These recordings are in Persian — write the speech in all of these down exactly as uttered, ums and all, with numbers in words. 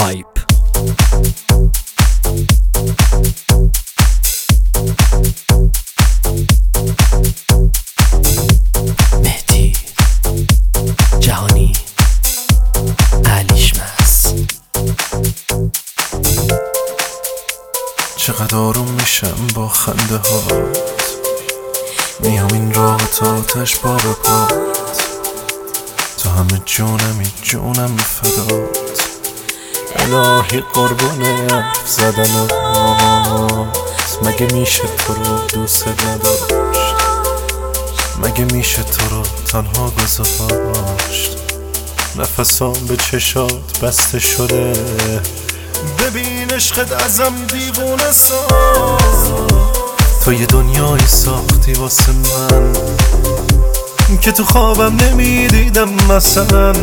هایپ. مهدی جهانی علیش مس. چقدر آروم میشم با خنده هات، میام این راه تا آتش پا به پات، تو همه جونمی جونم فدات، الهی قربونه حرف زدنت. مگه میشه تو رو دوست نداشت؟ مگه میشه تو رو تنها گذاشت؟ نفسام به چشات بسته شده، ببین عشقت ازم دیوونه ساز. تو یه دنیایی ساختی واسه من که تو خوابم نمیدیدم مثلا.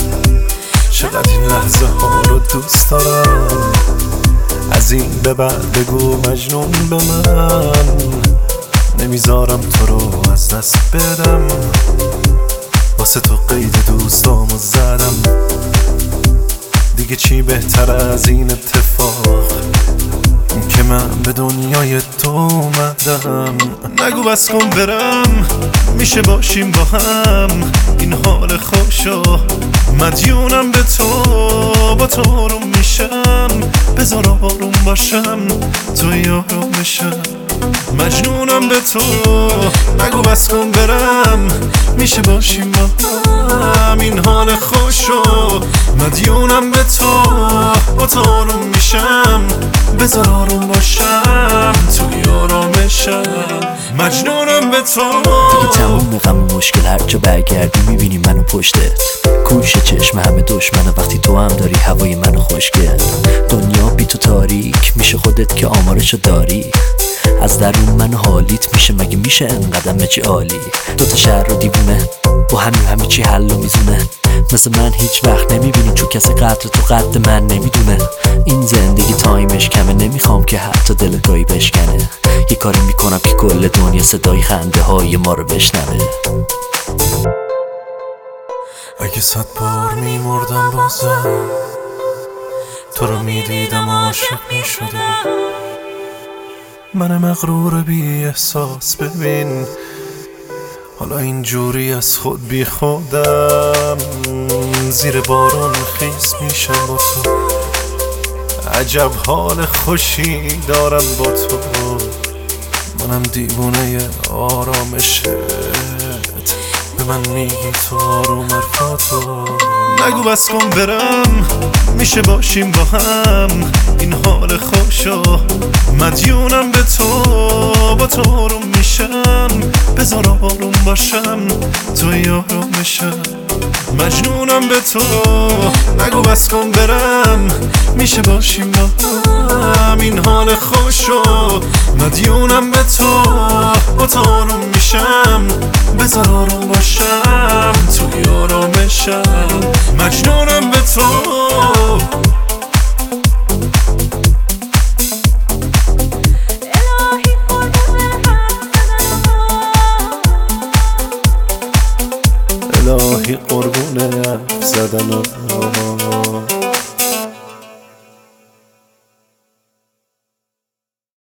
چقدر این لحظه ها رو دوست دارم، از این به بعد بگو مجنون به من. نمیذارم تو رو از دست بدم، واسه تو قید دوستامو زدم. دیگه چی بهتر از این اتفاق که من به دنیای تو اومدم. نگو بس کن برم، میشه باشیم با هم، این حال خوشو مدیونم به تو. با تو آروم میشم، بذار آروم باشم، تو یارم بشم، مجنونم به تو. نگو بس کن برم، میشه باشیم با هم، این حال خوشو مدیونم به تو. با تو آروم میشم، بذار آروم باشم، تو یارمشم، مجنونم به تو. دیگه تموم غم مشکل، هر جا برگردی میبینی منو پشتت. کوش چشم همه دشمنه وقتی تو هم داری هوای منو خوشگل. دنیا بی تو تاریک میشه، خودت که آمارشو داری. از درون من حالیت میشه، مگه میشه انقدر مچی عالی. دوتا شهر رو دیوونه با همین همه چی حل و میزونه. مثل من هیچ وقت نمیبینی، چون کسی قدر تو قد من نمیدونه. این زندگی تایمش کمه، نمیخوام که حتی دلگاهی بشکنه. یه کاری میکنم که کل دنیا صدای خنده های ما رو بشنوه. اگه صد بار میمردم بازم، تو رو میدیدم عاشق میشدم. من مغرور بی احساس ببین، حالا اینجوری از خود بی خودم. زیر بارون خیس میشم با تو، عجب حال خوشی دارم با تو. منم دیوونه آرامشت، به من میگی تو آروم حرفاتو. نگو بس کن برم، میشه باشیم با هم، این حال خوشو مدیونم به تو. با تو آروم میشم، بذار آروم باشم، تو یارمشم، مجنونم به تو. نگو بس کن برم، میشه باشیم با هم، این حال خوشو مدیونم به تو. با تو آروم میشم، بذار آروم باشم، تو یارمشم، مجنونم به تو.